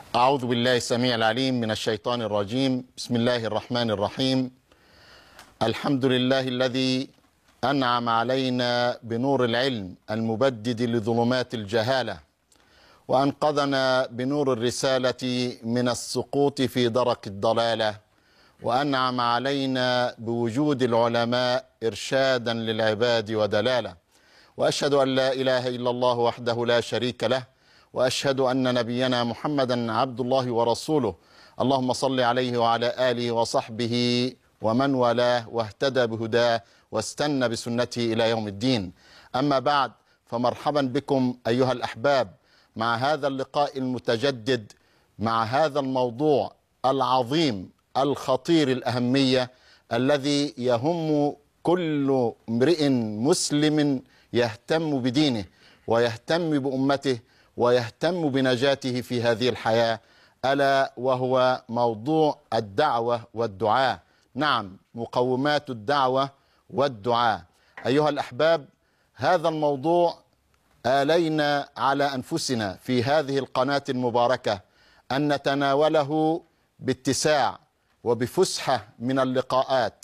أعوذ بالله السميع العليم من الشيطان الرجيم. بسم الله الرحمن الرحيم. الحمد لله الذي أنعم علينا بنور العلم المبدد لظلمات الجهالة، وأنقذنا بنور الرسالة من السقوط في درك الضلالة، وأنعم علينا بوجود العلماء إرشادا للعباد ودلالة. وأشهد أن لا إله إلا الله وحده لا شريك له، وأشهد أن نبينا محمدا عبد الله ورسوله. اللهم صل عليه وعلى آله وصحبه ومن والاه واهتدى بهداه واستنى بسنته إلى يوم الدين. أما بعد، فمرحبا بكم أيها الأحباب مع هذا اللقاء المتجدد، مع هذا الموضوع العظيم الخطير الأهمية الذي يهم كل امرئ مسلم يهتم بدينه ويهتم بأمته ويهتم بنجاته في هذه الحياة، ألا وهو موضوع الدعوة والدعاء. نعم، مقومات الدعوة والدعاء. أيها الأحباب، هذا الموضوع آلينا على أنفسنا في هذه القناة المباركة أن نتناوله باتساع وبفسحة من اللقاءات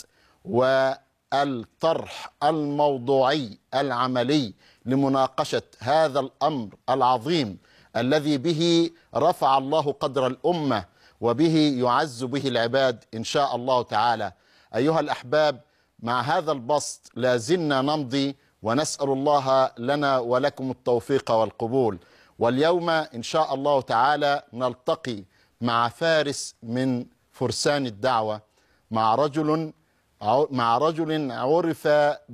والطرح الموضوعي العملي لمناقشة هذا الأمر العظيم الذي به رفع الله قدر الأمة وبه يعز به العباد إن شاء الله تعالى. أيها الأحباب، مع هذا البسط لازلنا نمضي ونسأل الله لنا ولكم التوفيق والقبول. واليوم إن شاء الله تعالى نلتقي مع فارس من فرسان الدعوة، مع رجل عرف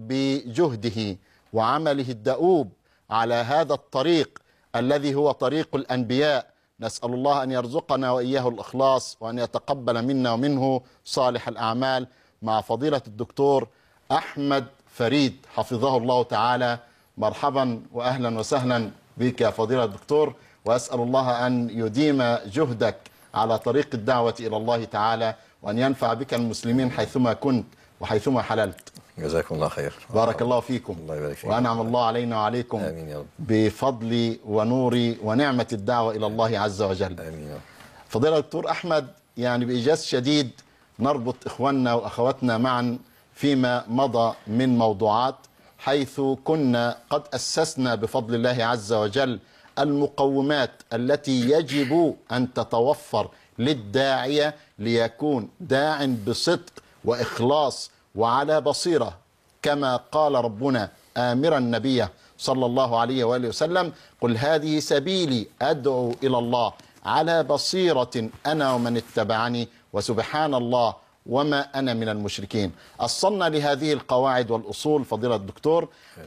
بجهده وعمله الدؤوب على هذا الطريق الذي هو طريق الأنبياء. نسأل الله أن يرزقنا وإياه الإخلاص وأن يتقبل منا ومنه صالح الأعمال، مع فضيلة الدكتور أحمد فريد حفظه الله تعالى. مرحبا وأهلا وسهلا بك يا فضيلة الدكتور، وأسأل الله أن يديم جهدك على طريق الدعوة إلى الله تعالى، وأن ينفع بك المسلمين حيثما كنت وحيثما حللت. جزاكم الله خير. بارك الله فيكم. الله يبارك فيكم. وأنعم الله علينا وعليكم. آمين يا رب. بفضل ونور ونعمة الدعوة إلى الله عز وجل. آمين يا رب. فضيلة الدكتور أحمد، يعني بإيجاز شديد نربط إخواننا وأخواتنا معا فيما مضى من موضوعات، حيث كنا قد أسسنا بفضل الله عز وجل المقومات التي يجب أن تتوفر للداعية ليكون داع بصدق وإخلاص وعلى بصيرة، كما قال ربنا آمرا النبي صلى الله عليه وآله وسلم: قل هذه سبيلي أدعو إلى الله على بصيرة أنا ومن اتبعني وسبحان الله وما أنا من المشركين. أصلنا لهذه القواعد والأصول فضيلة الدكتور،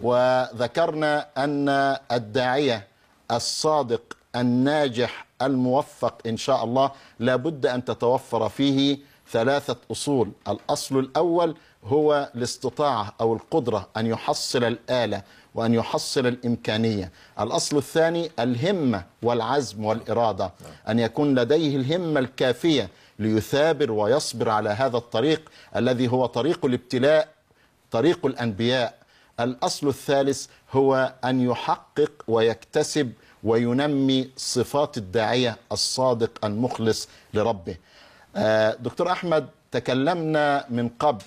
وذكرنا أن الداعية الصادق الناجح الموفق إن شاء الله لابد أن تتوفر فيه ثلاثة أصول. الأصل الأول هو الاستطاعة أو القدرة أن يحصل الآلة وأن يحصل الإمكانية. الأصل الثاني الهمة والعزم والإرادة، أن يكون لديه الهمة الكافية ليثابر ويصبر على هذا الطريق الذي هو طريق الابتلاء، طريق الأنبياء. الأصل الثالث هو أن يحقق ويكتسب وينمي صفات الداعية الصادق المخلص لربه. دكتور أحمد، تكلمنا من قبل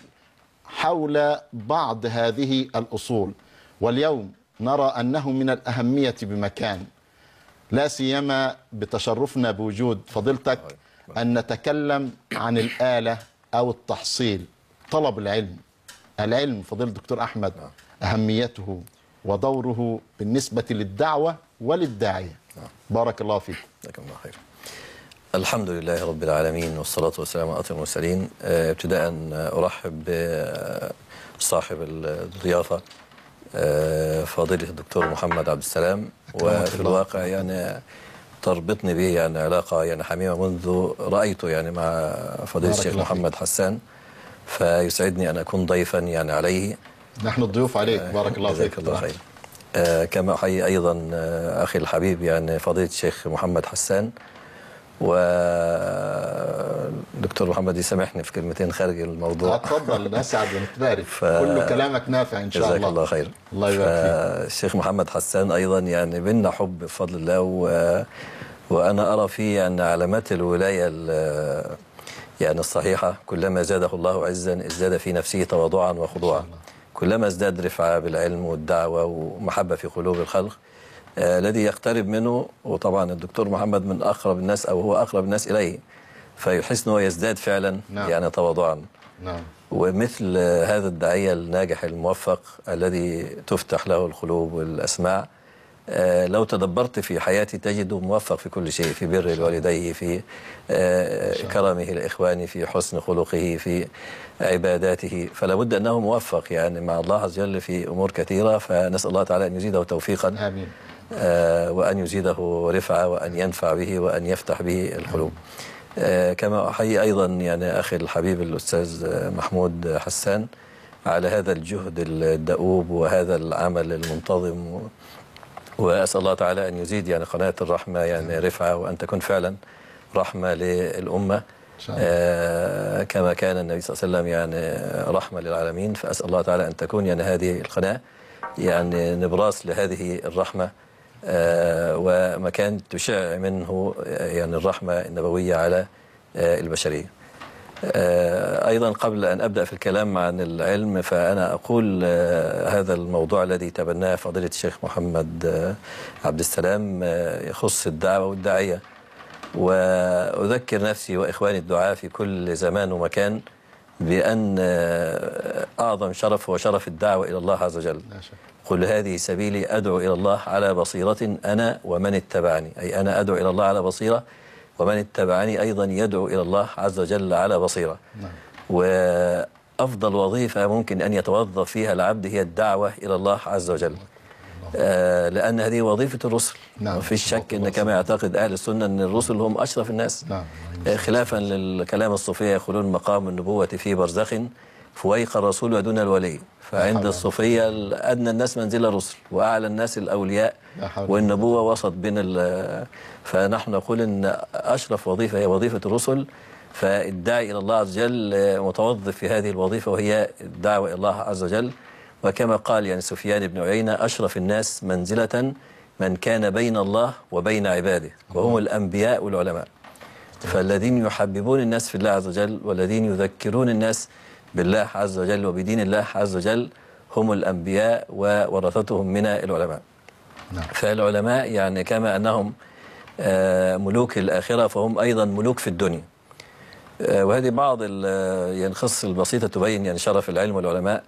حول بعض هذه الأصول، واليوم نرى أنه من الأهمية بمكان، لا سيما بتشرفنا بوجود فضيلتك، أن نتكلم عن الآلة أو التحصيل، طلب العلم. العلم فضيلة الدكتور أحمد، أهميته ودوره بالنسبة للدعوة وللداعية. بارك الله فيك. جزاكم الله خير. الحمد لله رب العالمين، والصلاة والسلام على أشرف المرسلين. ابتداء أرحب بصاحب الضيافة فضيلة الدكتور محمد عبد السلام، وفي الواقع يعني تربطني به يعني علاقة يعني حميمة منذ رأيته يعني مع فضيلة الشيخ محمد حسان، فيسعدني أن أكون ضيفا يعني عليه. نحن الضيوف عليك. بارك الله فيك. جزاك الله خير. كما أحيي أيضا أخي الحبيب يعني فضيلة الشيخ محمد حسان، ودكتور محمد يسامحني في كلمتين خارج الموضوع. اتفضل، نسعد ونتبارك. كل كلامك نافع ان شاء الله. جزاك الله خير. الله يبارك فيك. الشيخ محمد حسان ايضا يعني بينا حب بفضل الله، وأنا أرى فيه أن علامات الولاية يعني الصحيحة كلما زاده الله عزا ازداد في نفسه تواضعا وخضوعا، كلما ازداد رفعة بالعلم والدعوة ومحبة في قلوب الخلق الذي يقترب منه. وطبعا الدكتور محمد من أقرب الناس أو هو أقرب الناس إليه، فيحس أنه يزداد فعلا يعني تواضعا. ومثل هذا الداعية الناجح الموفق الذي تفتح له القلوب والأسماع، لو تدبرت في حياتي تجده موفق في كل شيء، في بر الوالدين، في كرمه الإخوان، في حسن خلقه، في عباداته، فلا بد أنه موفق يعني مع الله عز وجل في أمور كثيرة. فنسأل الله تعالى أن يزيده توفيقا، آمين، وأن يزيده رفعة، وأن ينفع به، وأن يفتح به القلوب. كما أحيي أيضا يعني أخي الحبيب الأستاذ محمود حسان على هذا الجهد الدؤوب وهذا العمل المنتظم، وأسأل الله تعالى أن يزيد يعني قناة الرحمة يعني رفعة، وأن تكون فعلا رحمة للأمة كما كان النبي صلى الله عليه وسلم يعني رحمة للعالمين. فأسأل الله تعالى أن تكون يعني هذه القناة يعني نبراس لهذه الرحمة ومكان تشع منه يعني الرحمة النبوية على البشرية. أيضا قبل أن أبدأ في الكلام عن العلم، فأنا أقول هذا الموضوع الذي تبناه فضيلة الشيخ محمد عبد السلام يخص الدعوة والداعية، وأذكر نفسي وإخواني الدعاة في كل زمان ومكان بأن أعظم شرف هو شرف الدعوة إلى الله عز وجل. قل هذه سبيلي أدعو إلى الله على بصيرة أنا ومن اتبعني، أي أنا أدعو إلى الله على بصيرة، ومن اتبعني أيضا يدعو إلى الله عز وجل على بصيرة. وأفضل وظيفة ممكن أن يتوظف فيها العبد هي الدعوة إلى الله عز وجل، لأن هذه وظيفة الرسل. وفي الشك أن كما يعتقد أهل السنة أن الرسل هم أشرف الناس، خلافا للكلام الصوفية يقولون مقام النبوة في برزخ فويق الرسول ودون الولي. فعند الصوفية أدنى الناس منزل الرسل وأعلى الناس الأولياء، والنبوة وسط بين فنحن نقول أن أشرف وظيفة هي وظيفة الرسل، فالداعي إلى الله عز وجل متوظف في هذه الوظيفة وهي الدعوة إلى الله عز وجل. وكما قال يعني سفيان بن عيينة أشرف الناس منزلة من كان بين الله وبين عباده، وهم الأنبياء والعلماء. فالذين يحببون الناس في الله عز وجل والذين يذكرون الناس بالله عز وجل وبدين الله عز وجل هم الأنبياء وورثتهم من العلماء. فالعلماء يعني كما أنهم ملوك الآخرة فهم أيضا ملوك في الدنيا. وهذه بعض يعني القصص البسيطة تبين يعني شرف العلم والعلماء.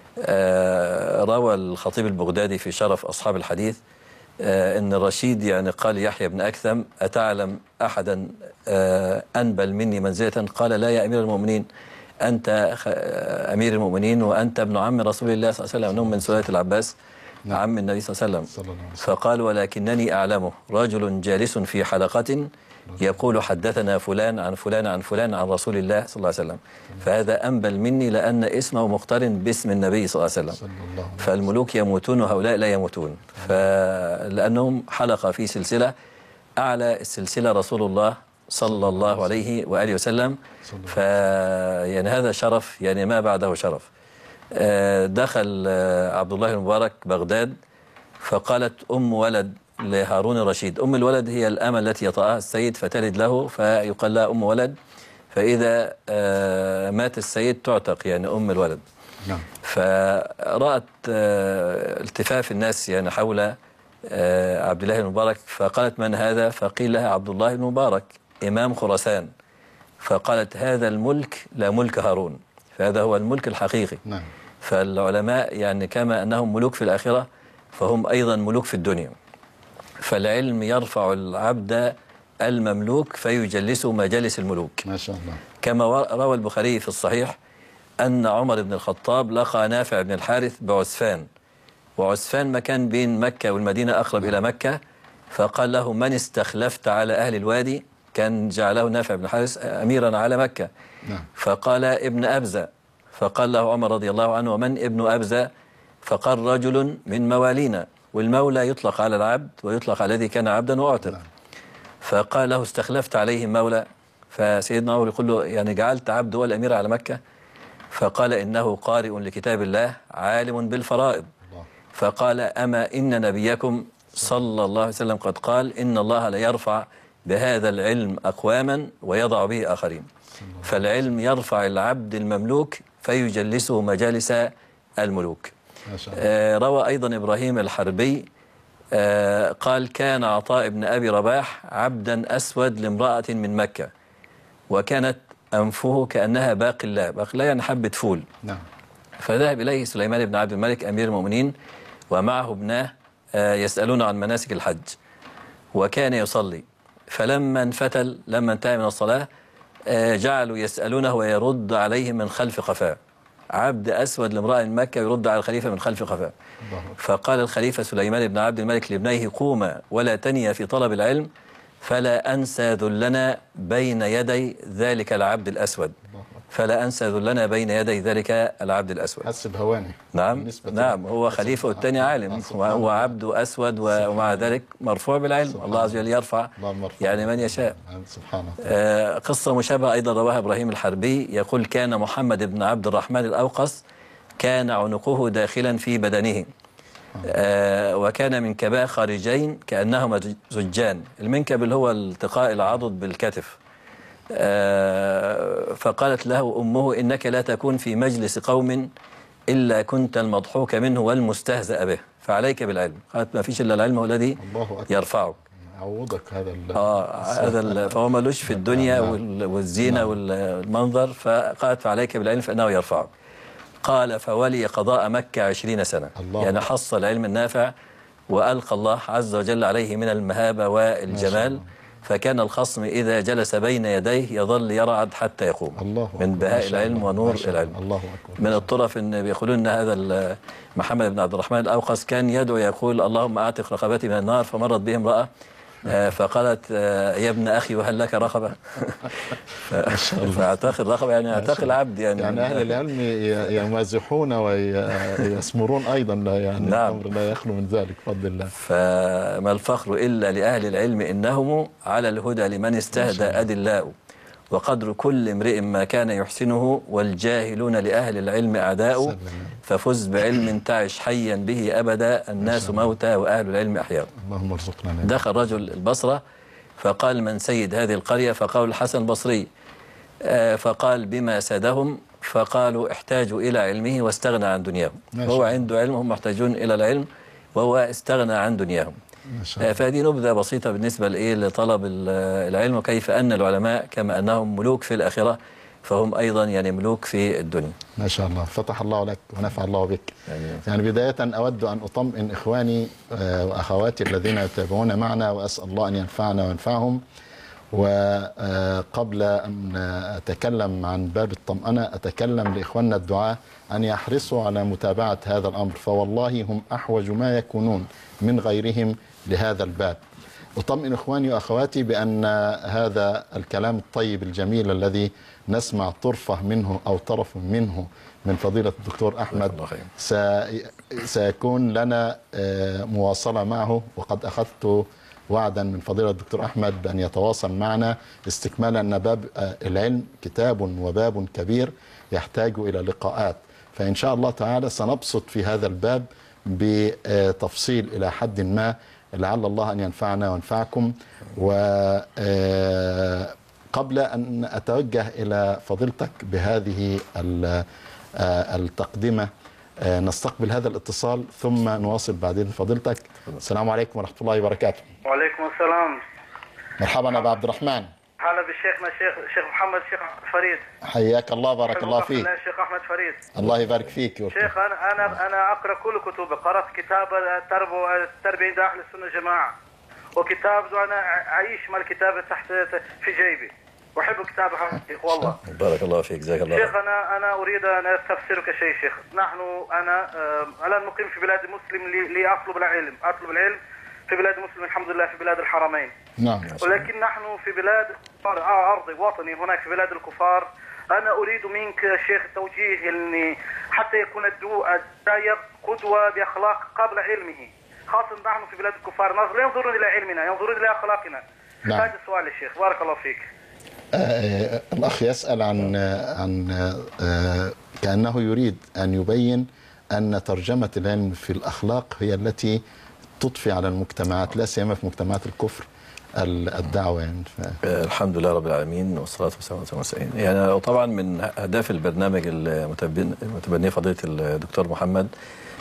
روى الخطيب البغدادي في شرف أصحاب الحديث أن الرشيد يعني قال يحيى بن أكثم أتعلم أحدا أنبل مني منزلة؟ قال لا يا أمير المؤمنين، أنت أمير المؤمنين وأنت ابن عم رسول الله صلى الله عليه وسلم، أنهم من سلالة العباس عم النبي صلى الله عليه وسلم. فقال ولكنني أعلمه رجل جالس في حلقة يقول حدثنا فلان عن فلان عن فلان عن رسول الله صلى الله عليه وسلم، فهذا أنبل مني لأن اسمه مقترن باسم النبي صلى الله عليه وسلم. فالملوك يموتون وهؤلاء لا يموتون، لأنهم حلقة في سلسلة، أعلى السلسلة رسول الله صلى الله عليه وآله وسلم. يعني هذا شرف يعني ما بعده شرف. دخل عبد الله المبارك بغداد، فقالت أم ولد لهارون الرشيد، أم الولد هي الأمة التي يطأها السيد فتلد له فيقال لها أم ولد، فإذا مات السيد تعتق يعني أم الولد. فرأت التفاف الناس يعني حول عبد الله المبارك، فقالت من هذا؟ فقيل لها عبد الله المبارك إمام خراسان. فقالت هذا الملك لا ملك هارون، فهذا هو الملك الحقيقي. فالعلماء يعني كما أنهم ملوك في الآخرة فهم أيضا ملوك في الدنيا. فالعلم يرفع العبد المملوك فيجلسه مجالس الملوك، ما شاء الله. كما روى البخاري في الصحيح أن عمر بن الخطاب لقى نافع بن الحارث بعسفان، وعسفان مكان بين مكة والمدينة أقرب إلى مكة، فقال له من استخلفت على أهل الوادي؟ كان جعله نافع بن الحارث أميرا على مكة. فقال ابن أبزة، فقال له عمر رضي الله عنه ومن ابن أبزة؟ فقال رجل من موالينا، والمولى يطلق على العبد ويطلق على الذي كان عبدا وأعتق. فقال له استخلفت عليه مولى؟ فسيدنا عمر يقول له يعني جعلت عبد هو الأمير على مكة؟ فقال إنه قارئ لكتاب الله عالم بالفرائض. فقال أما إن نبيكم صلى الله عليه وسلم قد قال إن الله لا يرفع بهذا العلم أقواما ويضع به آخرين. فالعلم يرفع العبد المملوك فيجلسه مجالس الملوك. روى أيضا إبراهيم الحربي قال: كان عطاء بن أبي رباح عبدا أسود لامرأة من مكة، وكانت أنفه كأنها باقلاء. باقلاء يعني حبة فول. نعم. فذهب إليه سليمان بن عبد الملك أمير المؤمنين ومعه ابناه يسألون عن مناسك الحج، وكان يصلي. فلما انفتل، لما انتهى من الصلاة، جعلوا يسألونه ويرد عليهم من خلف قفاه. عبد أسود لامرأة من مكة يرد على الخليفة من خلف قفاه. فقال الخليفة سليمان بن عبد الملك لابنيه: قوما ولا تنيا في طلب العلم، فلا أنسى ذلنا بين يدي ذلك العبد الأسود. فلا أنسى ذلنا بين يدي ذلك العبد الأسود. حسب هواني. نعم، هو خليفة والثاني عالم، وهو عبد أسود ومع ذلك مرفوع بالعلم. الله عز وجل يرفع يعني من يشاء. سبحانه. قصة مشابهة أيضا رواها إبراهيم الحربي، يقول: كان محمد بن عبد الرحمن الأوقص كان عنقه داخلا في بدنه، وكان منكباه خارجين كأنهما زجان. المنكب اللي هو التقاء العضد بالكتف. فقالت له أمه: إنك لا تكون في مجلس قوم إلا كنت المضحوك منه والمستهزأ به، فعليك بالعلم. قالت: ما فيش إلا العلم هو الذي يرفعك. عوضك هذا فهو ملوش في الدنيا والزينة والمنظر. فقالت: فعليك بالعلم فإنه يرفعك. قال: فولي قضاء مكة 20 سنة، يعني حصل العلم النافع وألقى الله عز وجل عليه من المهابة والجمال. فكان الخصم إذا جلس بين يديه يظل يرعد حتى يقوم. من بهاء العلم ونور العلم. الله أكبر. من الطرف إن بيقولون أن هذا محمد بن عبد الرحمن الأوقص كان يدعو يقول: اللهم أعتق رقبتي من النار. فمرت به امرأة فقالت: يا ابن أخي وهل لك رقبة؟ فاعتق الرقبة يعني اعتق العبد. يعني أهل العلم يمازحون ويسمرون أيضا، يعني الأمر لا يخلو من ذلك بفضل الله. فما الفخر إلا لأهل العلم، إنهم على الهدى لمن استهدى أدلاء، وقدر كل امرئ ما كان يحسنه، والجاهلون لأهل العلم أعداء، ففز بعلم تعش حيا به أبدا، الناس موتى وأهل العلم أحياء. اللهم ارزقنا. دخل رجل البصرة فقال: من سيد هذه القرية؟ فقال: الحسن البصري. فقال: بما سادهم؟ فقالوا: احتاجوا إلى علمه واستغنى عن دنياهم. هو عنده علم، هم محتاجون إلى العلم، وهو استغنى عن دنياهم. فهذه نبذة بسيطة بالنسبة لطلب العلم، وكيف أن العلماء كما أنهم ملوك في الآخرة فهم أيضا يعني ملوك في الدنيا. ما شاء الله، فتح الله لك ونفع الله بك. يعني بداية أود أن أطمئن إخواني وأخواتي الذين يتابعون معنا، وأسأل الله أن ينفعنا وينفعهم. وقبل أن أتكلم عن باب الطمأنة أتكلم لإخواننا الدعاة أن يحرصوا على متابعة هذا الأمر، فوالله هم أحوج ما يكونون من غيرهم لهذا الباب. أطمئن إخواني وأخواتي بأن هذا الكلام الطيب الجميل الذي نسمع طرفة منه أو طرف منه من فضيلة الدكتور أحمد سيكون لنا مواصلة معه، وقد أخذت وعدا من فضيلة الدكتور أحمد بأن يتواصل معنا استكمالا أن باب العلم كتاب وباب كبير يحتاج إلى لقاءات، فإن شاء الله تعالى سنبسط في هذا الباب بتفصيل إلى حد ما، لعل الله أن ينفعنا وينفعكم. وقبل أن أتوجه إلى فضيلتك بهذه التقدمة نستقبل هذا الاتصال ثم نواصل بعدين فضيلتك. السلام عليكم ورحمة الله وبركاته. وعليكم السلام. مرحبا أبا عبد الرحمن. هلا بشيخنا شيخ محمد الشيخ فريد. حياك الله، بارك الله فيك. الشيخ أحمد فريد. الله يبارك فيك. شيخ أنا أقرأ كل كتبه، قرأت كتاب التربية عند أهل السنة والجماعة، وكتاب أنا أعيش مع الكتاب تحت في جيبي، وأحب كتابه شيخ والله. بارك الله فيك، جزاك الله. شيخ أنا أريد أن أستفسرك شيء شيخ. أنا الآن مقيم في بلاد مسلم لأطلب العلم، في بلاد مسلم الحمد لله، في بلاد الحرمين. نعم. ولكن نحن في بلاد أرضي وطني هناك في بلاد الكفار. أنا أريد منك شيخ توجيه إني حتى يكون الداعية قدوة بأخلاق قبل علمه، خاصة نحن في بلاد الكفار لا ينظرون إلى علمنا، ينظرون إلى أخلاقنا. نعم. هذا السؤال يا شيخ، بارك الله فيك. الأخ يسأل عن كأنه يريد أن يبين أن ترجمة العلم في الأخلاق هي التي تضفي على المجتمعات، لا سيما في مجتمعات الكفر، الدعوة يعني. الحمد لله رب العالمين والصلاة والسلام على رسول الله. يعني طبعا من أهداف البرنامج المتبني فضيلة الدكتور محمد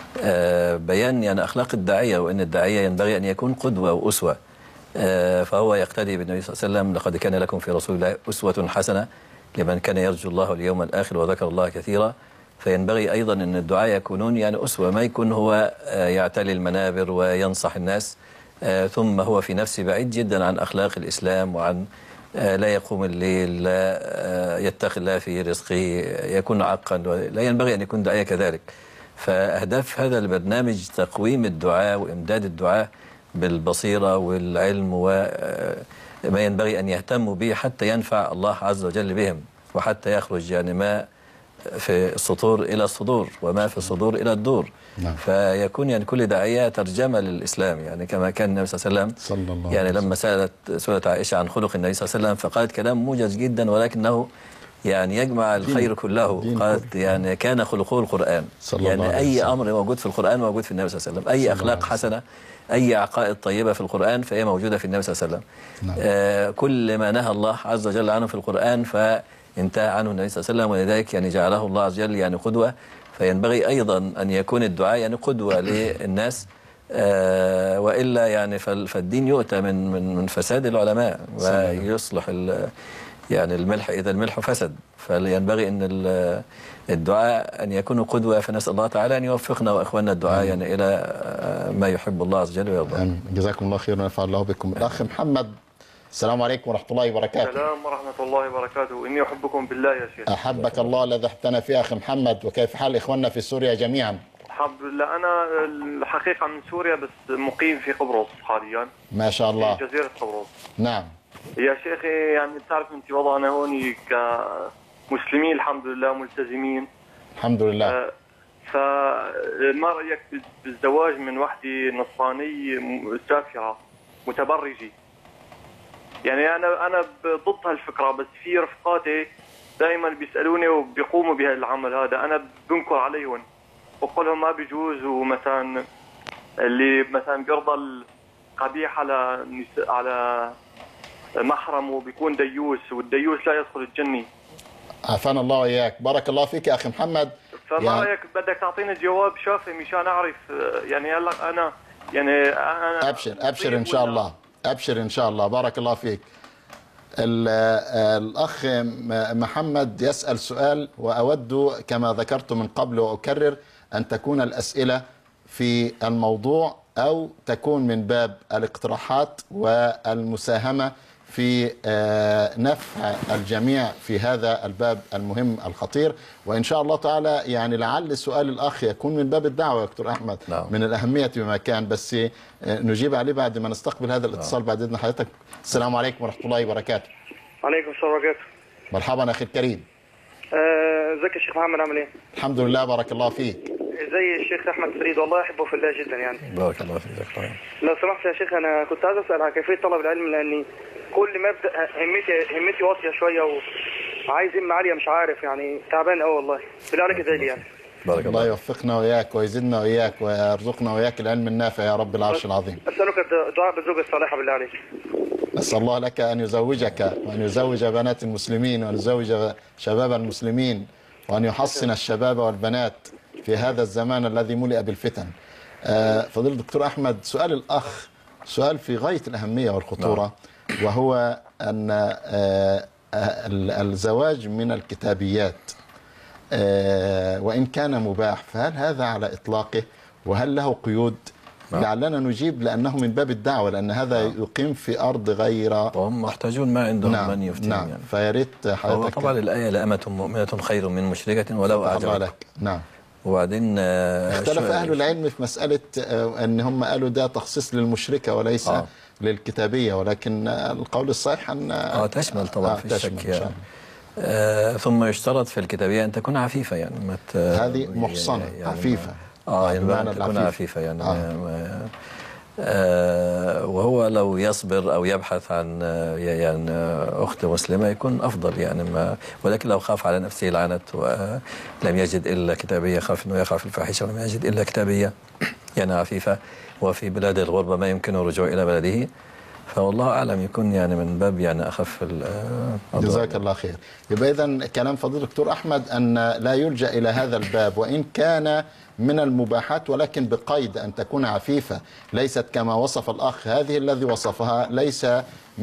بيان يعني أخلاق الداعية، وأن الداعية ينبغي أن يكون قدوة وأسوة. فهو يقتدي بالنبي صلى الله عليه وسلم: لقد كان لكم في رسول الله أسوة حسنة لمن كان يرجو الله اليوم الآخر وذكر الله كثيرا. فينبغي أيضا أن الدعاء يكونون يعني أسوة، ما يكون هو يعتلي المنابر وينصح الناس ثم هو في نفسه بعيد جدا عن أخلاق الإسلام، وعن لا يقوم الليل، لا يتقي الله في رزقه، يكون عاقا. لا ينبغي أن يكون داعية كذلك. فأهداف هذا البرنامج تقويم الدعاء وإمداد الدعاء بالبصيرة والعلم وما ينبغي أن يهتموا به حتى ينفع الله عز وجل بهم، وحتى يخرج يعني ما في السطور إلى الصدور وما في الصدور إلى الدور. نعم. فيكون يعني كل داعية ترجمة للإسلام، يعني كما كان النبي صلى الله عليه وسلم يعني لما سألت عائشة عن خلق النبي صلى الله عليه وسلم فقالت كلام موجز جدا ولكنه يعني يجمع الخير كله. قالت يعني كان خلقه القرآن، يعني أي أمر موجود في القرآن موجود في النبي صلى الله عليه وسلم، أي أخلاق حسنة، أي عقائد طيبة في القرآن فهي موجودة في النبي صلى الله عليه وسلم. نعم. كل ما نهى الله عز وجل عنه في القرآن فانتهى عنه النبي صلى الله عليه وسلم، ولذلك يعني جعله الله عز وجل يعني قدوة. فينبغي أيضا أن يكون الدعاء يعني قدوة للناس، وإلا يعني فالدين يؤتى من فساد العلماء ويصلح يعني الملح إذا الملح فسد. فينبغي أن الدعاء أن يكونوا قدوة. فنسأل الله تعالى أن يوفقنا وإخواننا الدعاء يعني إلى ما يحب الله عز وجل ويرضى. جزاكم الله خير ونفع الله بكم. الأخ محمد، السلام عليكم ورحمة الله وبركاته. السلام ورحمة الله وبركاته. إني أحبكم بالله يا شيخ. أحبك الله الذي احبتنا فيه أخي محمد. وكيف حال إخواننا في سوريا جميعا؟ الحمد لله. أنا الحقيقة من سوريا بس مقيم في قبرص حاليا. ما شاء الله. في جزيرة قبرص. نعم. يا شيخي يعني بتعرف أنت وضعنا هون كمسلمين الحمد لله ملتزمين. الحمد لله. فما رأيك بالزواج من وحدة نصرانية سافرة متبرجة؟ يعني أنا ضد هالفكرة، بس في رفقاتي دائما بيسألوني وبيقوموا بهالعمل هذا، أنا بنكر عليهم وبقول لهم ما بيجوز، ومثلا اللي مثلا بيرضى القبيح على محرمه بيكون ديوس، والديوس لا يدخل الجنة. عافانا الله وإياك. بارك الله فيك يا أخي محمد. فما رأيك بدك تعطيني جواب شافي مشان أعرف يعني هلا أنا يعني أنا أبشر إن شاء الله. أبشر إن شاء الله. بارك الله فيك. الأخ محمد يسأل سؤال، وأود كما ذكرت من قبل وأكرر أن تكون الأسئلة في الموضوع أو تكون من باب الاقتراحات والمساهمة في نفع الجميع في هذا الباب المهم الخطير. وإن شاء الله تعالى يعني لعل سؤال الأخ يكون من باب الدعوة يا دكتور أحمد. نعم. من الأهمية بما كان، بس نجيب عليه بعد ما نستقبل هذا الاتصال. بعد إذن حضرتك. السلام عليكم ورحمة الله وبركاته. وعليكم السلام ورحمة الله. مرحبا أخي الكريم. ازيك يا شيخ محمد، عامل ايه؟ الحمد لله بارك الله فيك. زي الشيخ احمد فريد، والله احبه في الله جدا يعني. بارك الله فيك. لو سمحت يا شيخ، انا كنت عايز اسال عن كيفيه طلب العلم، لاني كل ما ابدا همتي واطيه شويه وعايز همه عاليه، مش عارف يعني، تعبان قوي والله. بالله عليك ادعي لي يعني. بارك الله يوفقنا وإياك ويزدنا وإياك ويرزقنا وإياك العلم النافع يا رب العرش العظيم. أسألك الدعاء بالزوجة الصالحة بالله عليك. أسأل الله لك أن يزوجك وأن يزوج بنات المسلمين وأن يزوج شباب المسلمين وأن يحصن الشباب والبنات في هذا الزمان الذي ملئ بالفتن. فضيلة الدكتور أحمد، سؤال الأخ سؤال في غاية الأهمية والخطورة، وهو أن الزواج من الكتابيات وإن كان مباح فهل هذا على إطلاقه وهل له قيود؟ لعلنا نجيب لأنه من باب الدعوة، لأن هذا يقيم في أرض غير وهم محتاجون ما عندهم من يفتن. نعم يعني. فياريت حضرتك. طبعا الآية لأمة مؤمنة خير من مشركة ولو أعجبك. نعم. وبعدين اختلف أهل العلم في مسألة أن هم قالوا ده تخصيص للمشركة وليس للكتابية، ولكن القول الصحيح أن تشمل طبعا في الشك يعني. ثم يشترط في الكتابية أن تكون عفيفة يعني هذه محصنة يعني عفيفة. يعني أن تكون عفيفة يعني وهو لو يصبر أو يبحث عن يعني أخت مسلمة يكون أفضل يعني ولكن لو خاف على نفسه العنت ولم يجد إلا كتابية، خاف أنه يقع في الفاحشة ولم يجد إلا كتابية يعني عفيفة، وفي بلاد الغربة ما يمكنه الرجوع إلى بلده، فوالله أعلم يكون يعني من باب يعني أخف جزاك الله خير. يبقى إذن كلام فضيلة الدكتور أحمد أن لا يلجأ إلى هذا الباب، وإن كان من المباحات ولكن بقيد أن تكون عفيفة، ليست كما وصف الأخ. هذه الذي وصفها ليست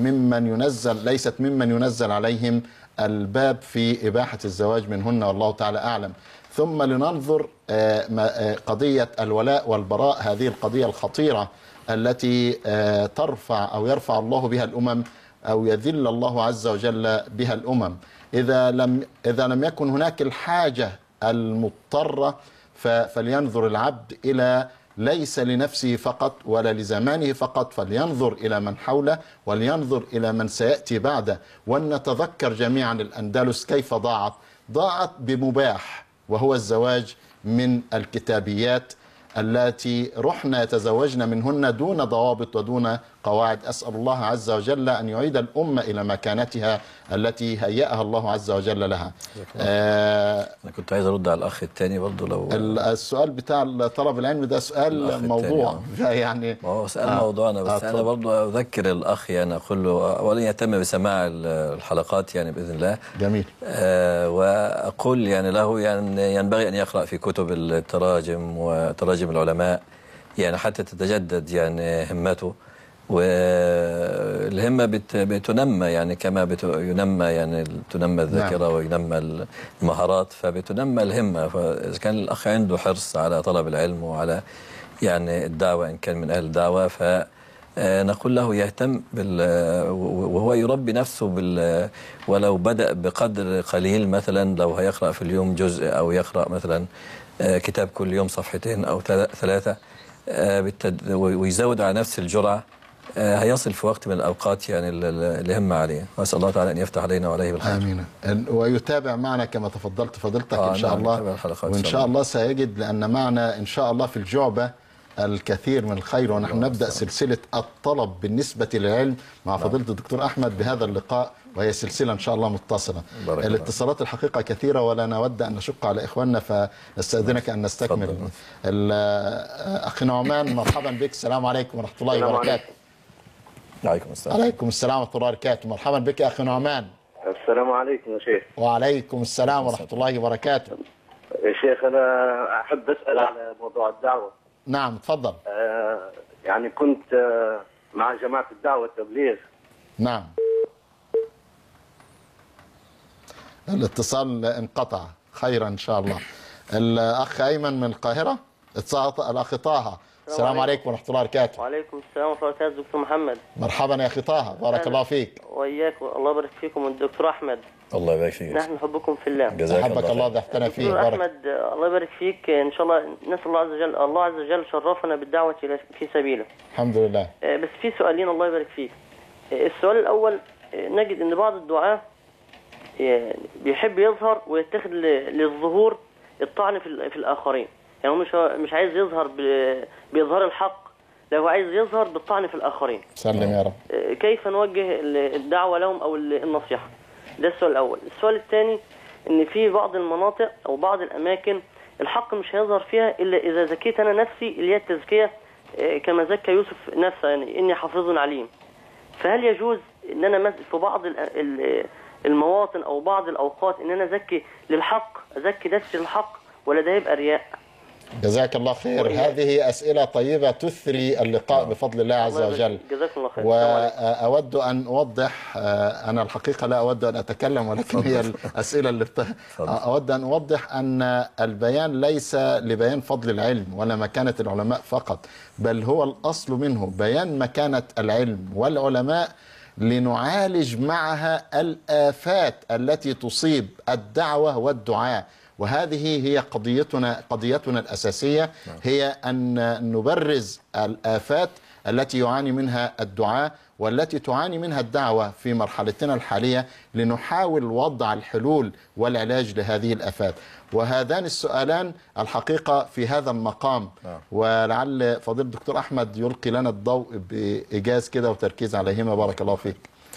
ممن ينزل عليهم الباب في إباحة الزواج منهن، والله تعالى أعلم. ثم لننظر قضية الولاء والبراء، هذه القضية الخطيرة التي ترفع أو يرفع الله بها الأمم أو يذل الله عز وجل بها الأمم. إذا لم يكن هناك الحاجة المضطرة فلينظر العبد إلى ليس لنفسه فقط ولا لزمانه فقط، فلينظر إلى من حوله ولينظر إلى من سيأتي بعده. ونتذكر جميعا الأندلس كيف ضاعت بمباح، وهو الزواج من الكتابيات التي رحنا يتزوجن منهن دون ضوابط ودون قواعد. أسأل الله عز وجل أن يعيد الأمة إلى مكانتها التي هيأها الله عز وجل لها. أنا كنت عايز أرد على الأخ الثاني برضه. لو السؤال بتاع طلب العلم ده سؤال موضوع يعني هو سؤال موضوعنا، بس أنا برضه أذكر الأخ يعني أقول له أولا يهتم بسماع الحلقات يعني بإذن الله. جميل. وأقول يعني له يعني ينبغي أن يقرأ في كتب التراجم وتراجم العلماء يعني حتى تتجدد يعني همته، والهمة بتنمى يعني كما ينمى يعني تنمى الذاكرة وينمى المهارات، فبتنمى الهمة. فإذا كان الأخ عنده حرص على طلب العلم وعلى يعني الدعوة إن كان من أهل الدعوة، فنقول له يهتم وهو يربي نفسه ولو بدأ بقدر قليل، مثلا لو هيقرأ في اليوم جزء أو يقرأ مثلا كتاب كل يوم صفحتين أو 3 ويزود على نفس الجرعة، هيصل في وقت من الأوقات يعني الهمة عليه. وأسأل الله تعالى أن يفتح علينا وعليه بالخير. آمين. ويتابع معنا كما تفضلت فضيلتك إن شاء الله، وإن شاء الله سيجد، لأن معنا إن شاء الله في الجعبة الكثير من الخير. ونحن نبدأ سلسلة الطلب بالنسبة للعلم مع فضيلة الدكتور أحمد بهذا اللقاء، وهي سلسلة إن شاء الله متصلة. الاتصالات الحقيقة كثيرة ولا نود أن نشق على إخواننا، فنستأذنك أن نستكمل. أخ نعمان مرحبا بك، السلام عليكم ورحمة الله وبركاته. عليكم السلام. عليكم السلام ورحمة الله وبركاته. مرحبا بك يا أخي نعمان. السلام عليكم يا شيخ. وعليكم السلام ورحمة الله وبركاته. يا شيخ أنا أحب أسأل على موضوع الدعوة. نعم تفضل. يعني كنت مع جماعة الدعوة التبليغ. نعم. الاتصال انقطع، خيرا إن شاء الله. الأخ أيمن من القاهرة، الأخ طه. السلام عليكم ورحمة الله وبركاته. وعليكم السلام ورحمة الله وبركاته. دكتور محمد. مرحبا يا أخي طه، بارك الله فيك. وإياك، الله يبارك فيكم. والدكتور أحمد. الله يبارك فيك. نحن نحبكم في الله. حبك الله ضحتنا فيه. دكتور أحمد الله يبارك فيك. إن شاء الله نسأل الله عز وجل شرفنا بالدعوة في سبيله. الحمد لله. بس في سؤالين الله يبارك فيك. السؤال الأول، نجد أن بعض الدعاة بيحب يظهر ويتخذ للظهور الطعن في الآخرين. يعني مش عايز يظهر بإظهار الحق، لا هو عايز يظهر بالطعن في الآخرين. سلم يا رب. كيف نوجه الدعوة لهم أو النصيحة؟ ده السؤال الأول. السؤال الثاني، إن في بعض المناطق أو بعض الأماكن الحق مش هيظهر فيها إلا إذا زكيت أنا نفسي، اللي هي التزكية كما زكى يوسف نفسه، يعني إني حفيظ عليم. فهل يجوز إن أنا في بعض المواطن أو بعض الأوقات إن أنا أزكي للحق، أزكي نفسي للحق، ولا ده يبقى رياء؟ جزاك الله خير. هذه أسئلة طيبة تثري اللقاء بفضل الله عز وجل. جزاكم الله خير. وأود أن أوضح، أنا الحقيقة لا أود أن أتكلم، ولكن هي الأسئلة اللي أود أن أوضح أن البيان ليس لبيان فضل العلم ولا مكانة العلماء فقط، بل هو الأصل منه بيان مكانة العلم والعلماء، لنعالج معها الآفات التي تصيب الدعوة والدعاء. وهذه هي قضيتنا الأساسية، هي أن نبرز الآفات التي يعاني منها الدعاء والتي تعاني منها الدعوة في مرحلتنا الحالية، لنحاول وضع الحلول والعلاج لهذه الآفات. وهذان السؤالان الحقيقة في هذا المقام، ولعل فضيلة الدكتور أحمد يلقي لنا الضوء بإيجاز كده وتركيز عليهما. بارك الله فيك.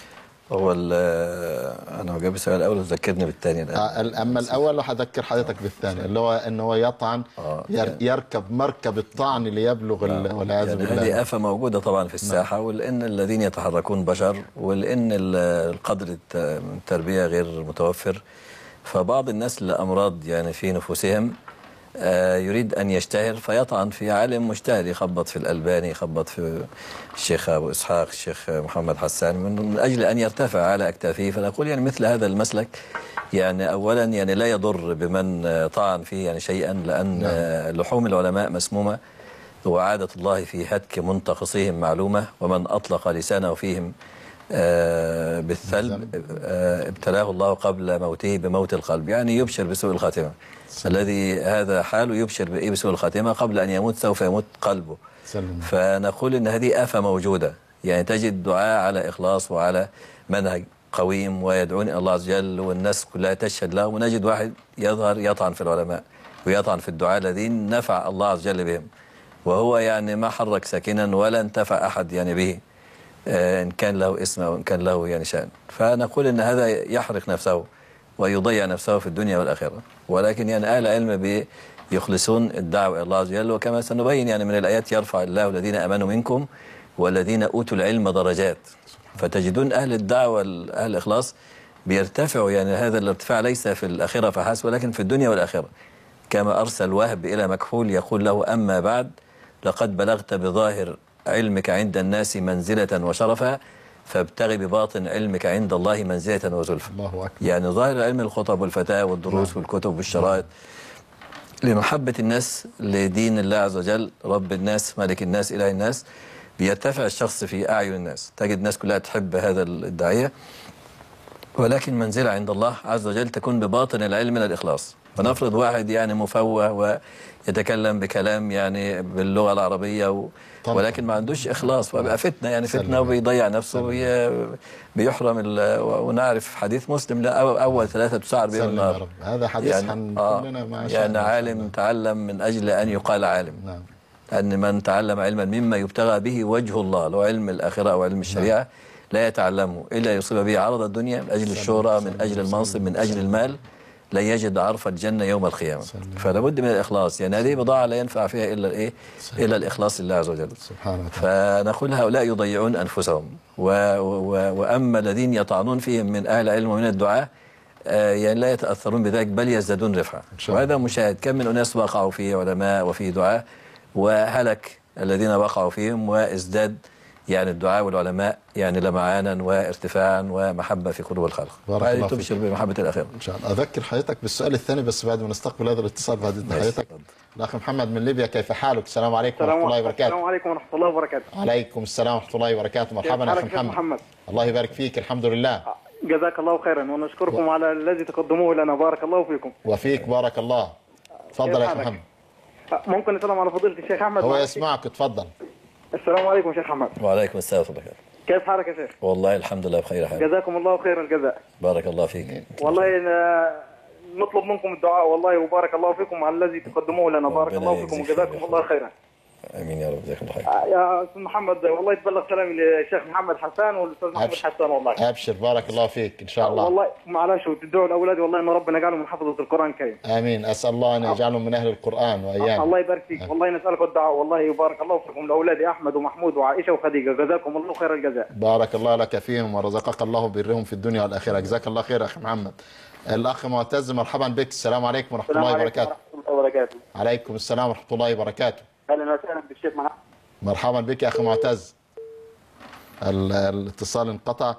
هو انا جايب السؤال الاول وذكرني بالثاني الان. اما الاول هذكر حضرتك بالثاني اللي هو ان هو يطعن يركب مركب الطعن ليبلغ والعياذ يعني بالله. هذه آفة موجودة طبعا في الساحة، ولأن الذين يتحركون بشر، ولأن القدر التربية غير متوفر، فبعض الناس لأمراض يعني في نفوسهم يريد أن يشتهر فيطعن في عالم مجتهد، يخبط في الألباني، يخبط في الشيخ أبو إسحاق، الشيخ محمد حسان، من أجل أن يرتفع على أكتافه. فنقول يعني مثل هذا المسلك يعني أولا يعني لا يضر بمن طعن فيه يعني شيئا، لأن لحوم العلماء مسمومة، وعادة الله في هتك منتقصيهم معلومة، ومن أطلق لسانه فيهم بالثلب ابتلاه الله قبل موته بموت القلب، يعني يبشر بسوء الخاتمة. الذي هذا حاله يبشر بسوء الخاتمة قبل أن يموت سوف يموت قلبه. فنقول إن هذه آفة موجودة، يعني تجد دعاء على إخلاص وعلى منهج قويم ويدعون إلى الله عز وجل والناس كلها تشهد له، ونجد واحد يظهر يطعن في العلماء ويطعن في الدعاء الذين نفع الله عز وجل بهم، وهو يعني ما حرك ساكنا ولا انتفع أحد يعني به، إن كان له اسم أو إن كان له يعني شأن. فنقول إن هذا يحرق نفسه ويضيع نفسه في الدنيا والآخرة. ولكن يعني أهل العلم يخلصون الدعوة إلى الله عز وجل، وكما سنبين يعني من الآيات يرفع الله الذين آمنوا منكم والذين أوتوا العلم درجات. فتجدون أهل الدعوة أهل الإخلاص بيرتفعوا، يعني هذا الارتفاع ليس في الآخرة فحسب ولكن في الدنيا والآخرة. كما أرسل وهب إلى مكحول يقول له أما بعد لقد بلغت بظاهر علمك عند الناس منزلة وشرفا فابتغ بباطن علمك عند الله منزلة وزلفى. الله أكبر. يعني ظاهر علم الخطب والفتاة والدروس والكتب والشرائط لمحبة الناس لدين الله عز وجل رب الناس ملك الناس إله الناس، بيرتفع الشخص في أعين الناس، تجد الناس كلها تحب هذا الداعية، ولكن منزلة عند الله عز وجل تكون بباطن العلم من الإخلاص. فنفرض واحد يعني مفوه ويتكلم بكلام يعني باللغة العربية ولكن ما عندوش إخلاص، وبقى فتنة يعني فتنة وبيضيع نفسه بيحرم. ونعرف حديث مسلم لا أول 3 تسعر بهم النار. هذا حديث يعني كلنا ما يعني عالم تعلم من أجل أن يقال عالم. نعم. أن من تعلم علما مما يبتغى به وجه الله، لو علم الآخرة أو علم الشريعة لا يتعلمه إلا يصيب به عرض الدنيا من أجل الشهرة، من أجل المنصب، من أجل المال، لا يجد عرف الجنة يوم القيامة. فلا بد من الإخلاص، يعني هذه بضاعة لا ينفع فيها إلا الإيه؟ إلا الإخلاص لله عز وجل. فنقول هؤلاء يضيعون أنفسهم، وأما الذين يطعنون فيهم من أهل العلم ومن الدعاء يعني لا يتأثرون بذلك بل يزدادون رفعة. وهذا مشاهد، كم من أناس وقعوا فيه علماء وفي دعاء وهلك الذين وقعوا فيهم، وازداد يعني الدعاء والعلماء يعني لمعانا وارتفاعا ومحبة في قلوب الخلق. بارك الله تبشر بمحبة الآخرة إن شاء الله. أذكر حضرتك بالسؤال الثاني بس بعد ما نستقبل هذا الاتصال بعد إذن حضرتك. الأخ محمد من ليبيا، كيف حالك؟ السلام عليكم ورحمة الله وبركاته. السلام عليكم ورحمة الله وبركاته. عليكم السلام ورحمة الله وبركاته. مرحبا أخي محمد. الله يبارك فيك. الحمد لله. جزاك الله خيرا ونشكركم على الذي تقدموه لنا، بارك الله فيكم. وفيك بارك الله. تفضل يا أخي محمد. ممكن نسلم على فضيلة الشيخ أحمد؟ هو يسمعك، تفضل. السلام عليكم شيخ أحمد. وعليكم السلام ورحمة الله. كيف حالك يا شيخ؟ والله الحمد لله بخير حال. جزاكم الله خير الجزاء. بارك الله فيك. والله نطلب منكم الدعاء والله، وبارك الله فيكم على الذي تقدموه لنا، بارك الله فيكم وجزاكم الله خيرا. امين يا رب. جزاك الله خير. يا استاذ محمد والله تبلغ سلامي للشيخ محمد حسان والاستاذ محمد حسان والله. ابشر بارك الله فيك ان شاء الله. والله معلش وتدعوا لاولادي والله ان ربنا يجعلهم من حفظة القران الكريم. امين. اسال الله ان يجعلهم من اهل القران وايام. الله يبارك فيك. والله نسالك الدعاء والله، وبارك الله فيكم لاولادي احمد ومحمود وعائشه وخديجه، جزاكم الله خير الجزاء. بارك الله لك فيهم ورزقك الله برهم في الدنيا والاخره. جزاك الله خير اخي محمد. الاخ معتز مرحبا بك. السلام عليكم ورحمه الله وبركاته. ورحمه الله وبركاته. عليكم السلام ورحمه الله وبركاته. اهلا وسهلا بالشيخ محمد. مرحبا بك يا اخي معتز. الاتصال انقطع.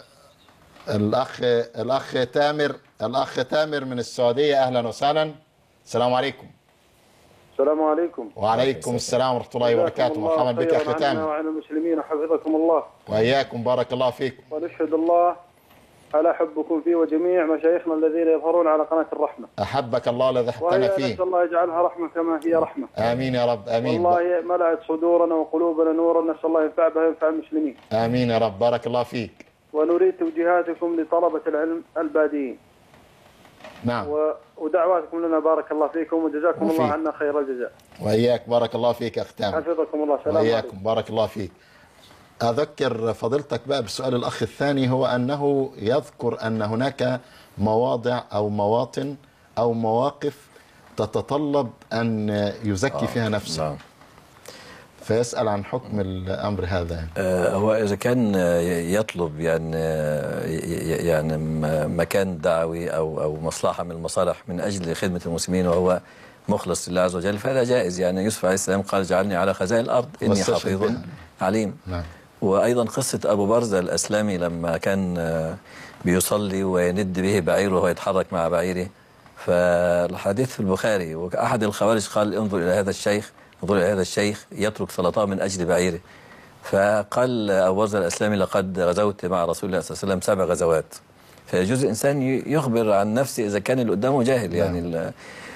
الاخ تامر من السعوديه، اهلا وسهلا. السلام عليكم. السلام عليكم. وعليكم السلام ورحمه الله وبركاته. مرحبا بك يا اخي تامر. وعلى المسلمين حفظكم الله. واياكم بارك الله فيكم. ونشهد الله على حبكم فيه وجميع مشايخنا الذين يظهرون على قناة الرحمة. أحبك الله الذي حبنا فيه. نسأل الله يجعلها رحمة كما هي رحمة. آمين يا رب. آمين. والله ملأت صدورنا وقلوبنا نورا، نسأل الله ينفع بها وينفع المسلمين. آمين يا رب. بارك الله فيك. ونريد توجيهاتكم لطلبة العلم البادئين. نعم. ودعواتكم لنا، بارك الله فيكم وجزاكم الله عنا خير الجزاء. وإياك بارك الله فيك أخ تامر. حفظكم الله. سلام وإياكم بارك الله فيك. أذكر فضيلتك بقى بسؤال الأخ الثاني، هو أنه يذكر أن هناك مواضع أو مواطن أو مواقف تتطلب أن يزكي فيها نفسه. نعم. فيسأل عن حكم الأمر هذا. هو إذا كان يطلب يعني مكان دعوي أو مصلحة من المصالح من أجل خدمة المسلمين وهو مخلص لله عز وجل، فهذا جائز. يعني يوسف عليه السلام قال اجعلني على خزائن الأرض إني حفيظ عليم. نعم. وأيضا قصة أبو برزة الأسلمي لما كان بيصلي ويند به بعيره وهو يتحرك مع بعيره، فالحديث في البخاري، وأحد الخوارج قال انظر إلى هذا الشيخ يترك صلاته من أجل بعيره. فقال أبو برزة الأسلمي لقد غزوت مع رسول الله صلى الله عليه وسلم 7 غزوات. فيجوز الإنسان يخبر عن نفسه إذا كان اللي قدامه جاهل. يعني